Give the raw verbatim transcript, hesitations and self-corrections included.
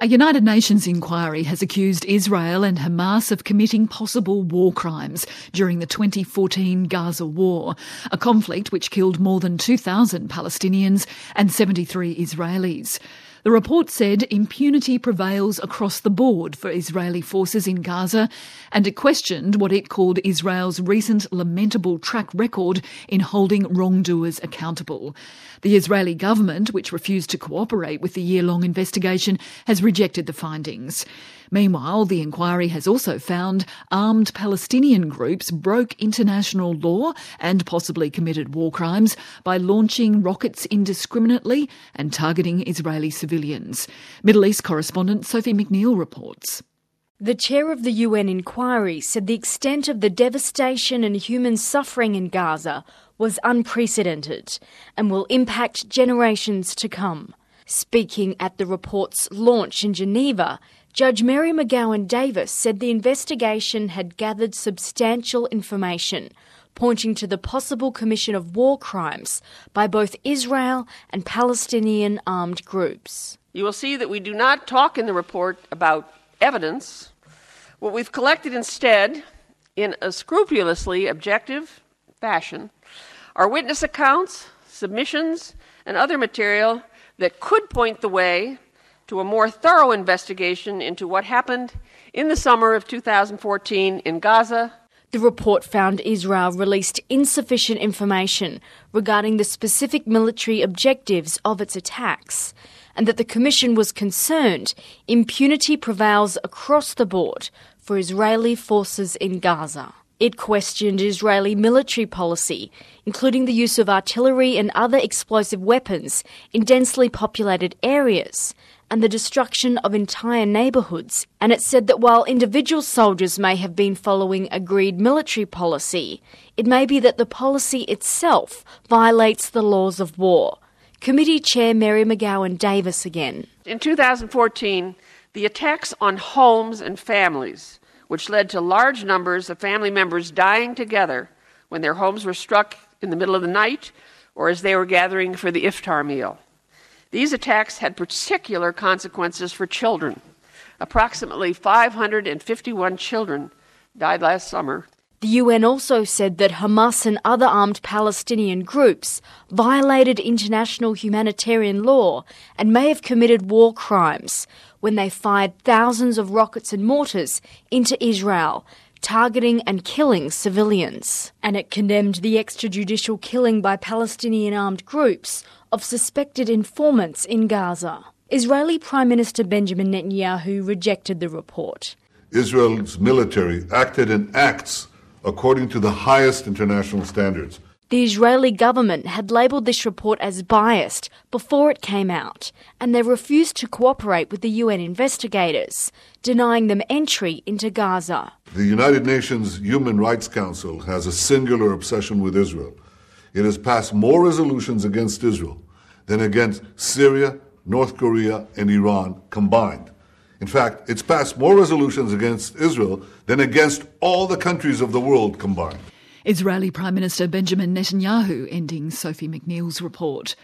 A United Nations inquiry has accused Israel and Hamas of committing possible war crimes during the twenty fourteen Gaza war, a conflict which killed more than two thousand Palestinians and seventy-three Israelis. The report said impunity prevails across the board for Israeli forces in Gaza, and it questioned what it called Israel's recent lamentable track record in holding wrongdoers accountable. The Israeli government, which refused to cooperate with the year-long investigation, has rejected the findings. Meanwhile, the inquiry has also found armed Palestinian groups broke international law and possibly committed war crimes by launching rockets indiscriminately and targeting Israeli civilians. Middle East correspondent Sophie McNeil reports. The chair of the U N inquiry said the extent of the devastation and human suffering in Gaza was unprecedented and will impact generations to come. Speaking at the report's launch in Geneva, Judge Mary McGowan Davis said the investigation had gathered substantial information, pointing to the possible commission of war crimes by both Israel and Palestinian armed groups. You will see that we do not talk in the report about evidence. What we've collected instead, in a scrupulously objective fashion, are witness accounts, submissions, and other material that could point the way to a more thorough investigation into what happened in the summer of two thousand fourteen in Gaza. The report found Israel released insufficient information regarding the specific military objectives of its attacks, and that the Commission was concerned impunity prevails across the board for Israeli forces in Gaza. It questioned Israeli military policy, including the use of artillery and other explosive weapons in densely populated areas, and the destruction of entire neighbourhoods. And it said that while individual soldiers may have been following agreed military policy, it may be that the policy itself violates the laws of war. Committee Chair Mary McGowan Davis again. In two thousand fourteen, the attacks on homes and families, which led to large numbers of family members dying together when their homes were struck in the middle of the night or as they were gathering for the iftar meal. These attacks had particular consequences for children. Approximately five hundred fifty-one children died last summer. The U N also said that Hamas and other armed Palestinian groups violated international humanitarian law and may have committed war crimes when they fired thousands of rockets and mortars into Israel, targeting and killing civilians. And it condemned the extrajudicial killing by Palestinian armed groups of suspected informants in Gaza. Israeli Prime Minister Benjamin Netanyahu rejected the report. Israel's military acted and acts according to the highest international standards. The Israeli government had labelled this report as biased before it came out, and they refused to cooperate with the U N investigators, denying them entry into Gaza. The United Nations Human Rights Council has a singular obsession with Israel. It has passed more resolutions against Israel than against Syria, North Korea, and Iran combined. In fact, it's passed more resolutions against Israel than against all the countries of the world combined. Israeli Prime Minister Benjamin Netanyahu ending Sophie McNeil's report.